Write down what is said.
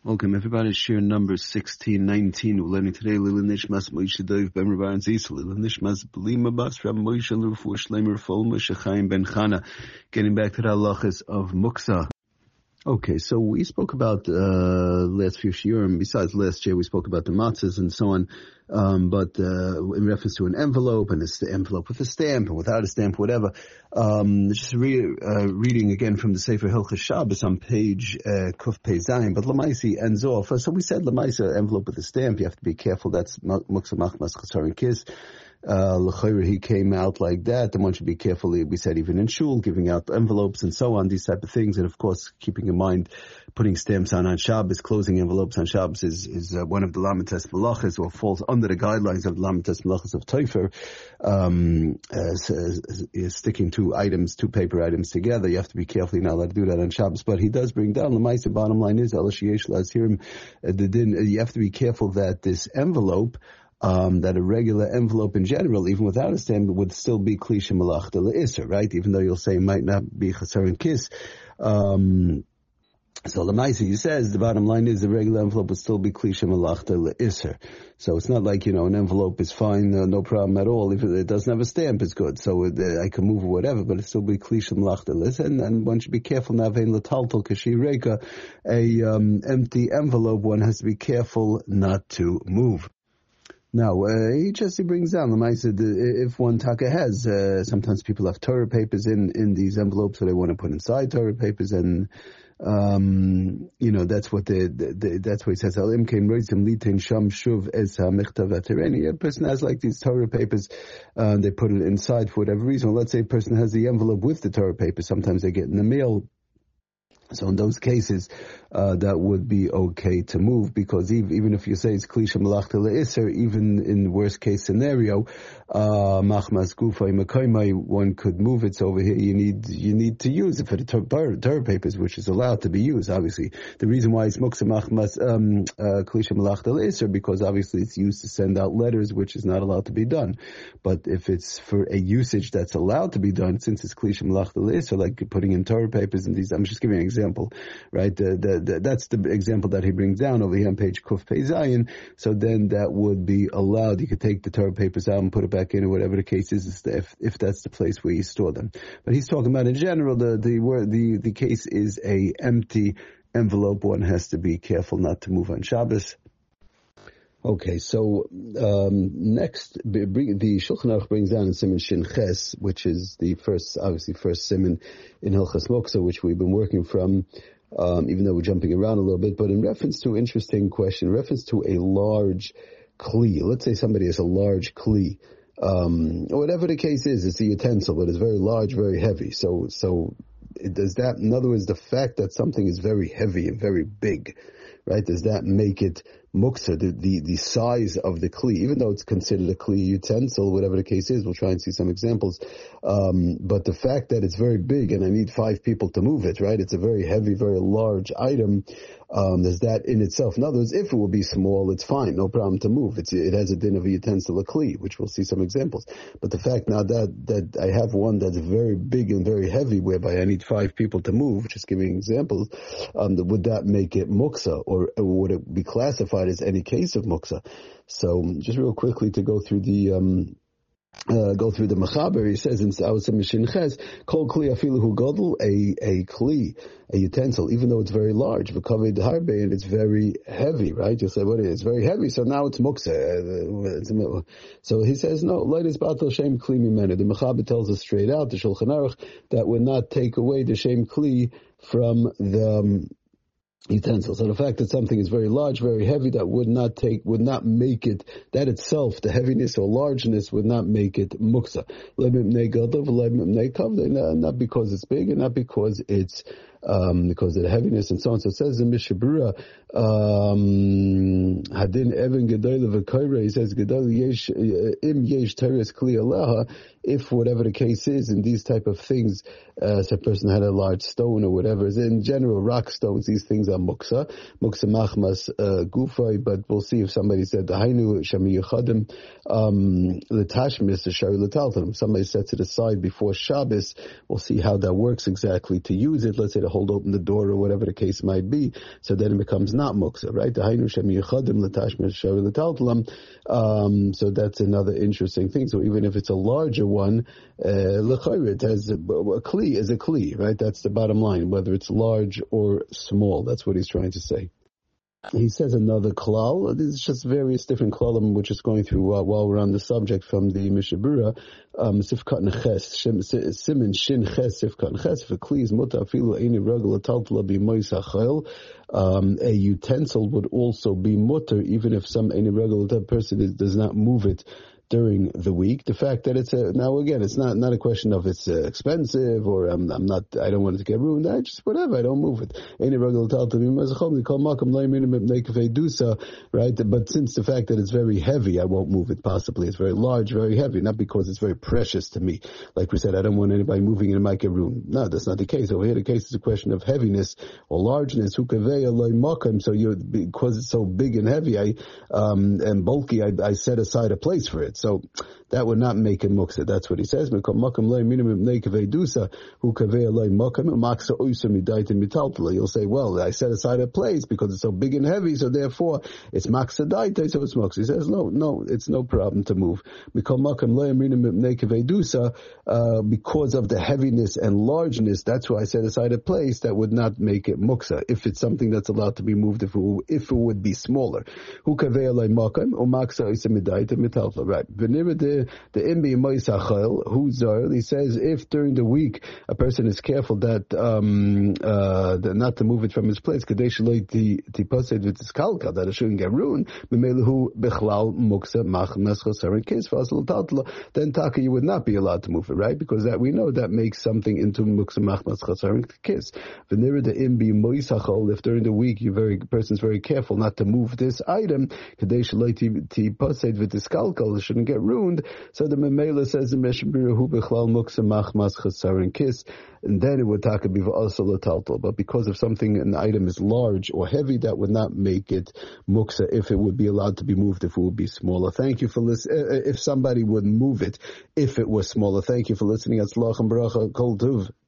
Welcome everybody, share number 1619. We're learning today Lila Nishmas Moshe Dov Ben Rabban Zisa, Lila Nishmas Belima Bas Rab Moshe Lufu Shleimer Fol Moshe Chaim Ben Chana. Getting back to the halachas of Muksa. Okay, so we spoke about last few shiurim. Besides last year, we spoke about the matzahs and so on. But in reference to an envelope and an envelope with a stamp and without a stamp, whatever. Just reading again from the Sefer Hilchos Shabbos on page Kuf Pei Zayin. But Lamaisi ends off. So we said Lamaisi envelope with a stamp. You have to be careful. That's Muksa Machmas Chasar and Kiss. L'chayr, he came out like that. The one should be careful. We said even in shul, giving out envelopes and so on, these type of things. And of course, keeping in mind, putting stamps on Shabbos, closing envelopes on Shabbos is one of the Lamites Malachas, or falls under the guidelines of the Lamites Malachas of Teifer. Sticking two paper items together. You have to be careful. You're not allowed to do that on Shabbos. But he does bring down, the bottom line is, you have to be careful that this envelope, that a regular envelope in general, even without a stamp, would still be klisha malachta le'isr, right? Even though you'll say it might not be chasar and kiss. So Lamaisi, he says, the bottom line is the regular envelope would still be klisha malachta le'isr. So it's not like, an envelope is fine, no problem at all. If it doesn't have a stamp, it's good. So I can move or whatever, but it still be klisha malachta le'isr. And one should be careful, navein l'taltal kashi reka, empty envelope, one has to be careful not to move. Now, he brings down the Maisa, if one taka has, sometimes people have Torah papers in these envelopes, so they want to put inside Torah papers, and, that's what that's what he says, Al Imkein Reitzim Litin Sham Shuv Es HaMichtav Atereni. A person has like these Torah papers, they put it inside for whatever reason. Let's say a person has the envelope with the Torah papers, sometimes they get in the mail. So in those cases, that would be okay to move, because even if you say it's klisha malachta le'isr, even in worst case scenario, machmas gufay mekaymai, one could move it. So over here, you need to use it for the Torah papers, which is allowed to be used. Obviously, the reason why it's muksa machmas klisha malachta le'isr, because obviously it's used to send out letters, which is not allowed to be done. But if it's for a usage that's allowed to be done, since it's klisha malachta le'isr, like putting in Torah papers and these, I'm just giving an example, right? That's the example that he brings down over here on page Kuf Pei Zayin. So then that would be allowed. You could take the Torah papers out and put it back in, or whatever the case is, if that's the place where you store them. But he's talking about in general, the case is a empty envelope. One has to be careful not to move on Shabbos. Okay, so next, the Shulchan Aruch brings down in Siman Shin Ches, which is the first Siman in Hilchos Muksa, which we've been working from, even though we're jumping around a little bit, but in reference to interesting question, in reference to a large kli. Let's say somebody has a large kli, or whatever the case is, it's a utensil, but it's very large, very heavy. So does that, in other words, the fact that something is very heavy and very big, right, does that make it muksa, the size of the kli, even though it's considered a kli utensil, whatever the case is, we'll try and see some examples, but the fact that it's very big and I need 5 people to move it, right, it's a very heavy, very large item, there's that in itself. In other words, if it will be small, it's fine, no problem to move. It has a din of a utensil, a kli, which we'll see some examples. But the fact now that I have one that's very big and very heavy, whereby I need 5 people to move, just giving examples, would that make it muksa, or would it be classified as any case of muksa? So just real quickly to go through the Mechaber, he says in Sa'osim Mishin Ches, Kol Kli Afilu Hu Godel, a Kli, a utensil, even though it's very large, V'kaved Harbe, and it's very heavy, right? You'll say, what is it? It's very heavy, so now it's muksa. So he says, no, Light is Batal Shem Kli Mimenu. The Mechaber tells us straight out, the Shulchan Aruch, that would not take away the Shem Kli from the utensil. So the fact that something is very large, very heavy, that would not make it, that itself, the heaviness or largeness would not make it muksa. Not because it's big and not because it's because of the heaviness and so on. So it says in Mishabura, Hadin Evan Gedoyle V'Koyre, he says, Gedoyle Yesh, Im Yesh Teres Kli Aleha, if whatever the case is in these type of things, so a person had a large stone or whatever, in general, rock stones, these things are muksa machmas gufay, but we'll see if somebody said, Hainu Shami Yechadim, L'tashmis, Shari L'taltanim, somebody sets it aside before Shabbos, we'll see how that works exactly to use it. Let's say the hold open the door or whatever the case might be. So then it becomes not muksa, right? So that's another interesting thing. So even if it's a larger one, it has a kli is a kli, right? That's the bottom line, whether it's large or small. That's what he's trying to say. He says another klal. This is just various different klalim which is going through while we're on the subject from the Mishabura. Sifkat neches, simin shin ches, sifkat neches. If a kli is muta afilu eini regel ataltala b'mois hachayil, a utensil would also be mutter even if some eini regel, that person does not move it during the week. The fact that it's now again, it's not a question of it's expensive or I don't want it to get ruined. I just whatever, I don't move it. Right? But since the fact that it's very heavy, I won't move it. Possibly it's very large, very heavy, not because it's very precious to me. Like we said, I don't want anybody moving it in my room. No, that's not the case. Over here, the case is a question of heaviness or largeness. So because it's so big and heavy, and bulky, I set aside a place for it. So that would not make it muksa. That's what he says. You'll say, well, I set aside a place because it's so big and heavy, so therefore it's maksa daita, so it's muksa. He says, no, it's no problem to move. Because of the heaviness and largeness, that's why I set aside a place that would not make it muksa. If it's something that's allowed to be moved, if it would be smaller. Right. The imbi moisachel, who's he says if during the week a person is careful that not to move it from his place, that it shouldn't get ruined, then taka you would not be allowed to move it, right? Because that we know that makes something into muksa machmas chasarin kiss. The imbi moisachel, if during the week person's very careful not to move this item, it shouldn't get ruined. So the Memela says the Meshbir hu bechlal muksa machmas chasarin kiss, and then it would taka biva also lataltal. But because of something, an item is large or heavy, that would not make it muksa if it would be allowed to be moved, if it would be smaller. Thank you for listening. If somebody would move it, if it was smaller. Thank you for listening. Atzlach and baracha kol tuv.